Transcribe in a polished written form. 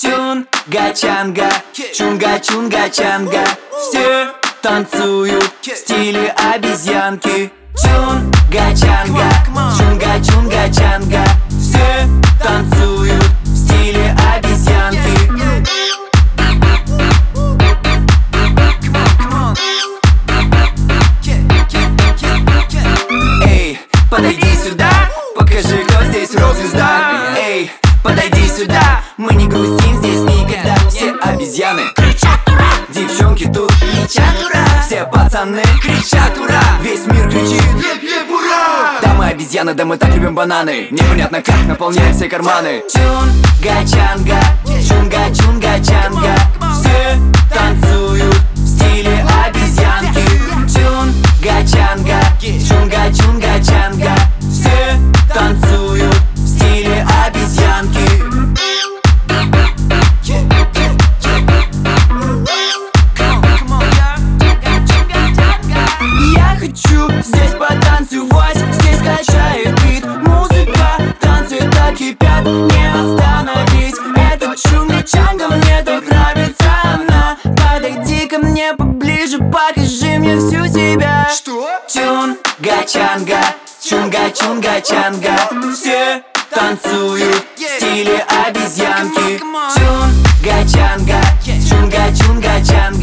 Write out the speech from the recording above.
Чунга-чанга, чунга-чунга-чанга. Все танцуют в стиле обезьянки. Чунга-чанга, чунга-чунга-чанга. Все танцуют в стиле обезьянки. Эй, подойди сюда, покажи, кто здесь рок-звезда. Эй, подойди сюда, мы не грустим здесь никогда. Все обезьяны кричат ура, девчонки тут кричат ура, все пацаны кричат ура, весь мир кричит ура! да мы обезьяны, да мы так любим бананы. Непонятно как наполняем все карманы. Чунга-чанга, чунга-чунга-чанга. Все танцуют в стиле обезьянки. Чунга-чанга, чунга-чунга-чанга. Все танцуют в стиле обезьянки. Я хочу здесь потанцевать, здесь качает бит. Музыка, танцы так кипят, не остановить. Это чунга-чанга, мне так нравится она. Подойди ко мне поближе, покажи мне всю себя. Что? Чунга-чанга, чунга-чунга-чанга. Все танцуют в стиле обезьянки. Чунга-чанга, чунга-чунга-чанга.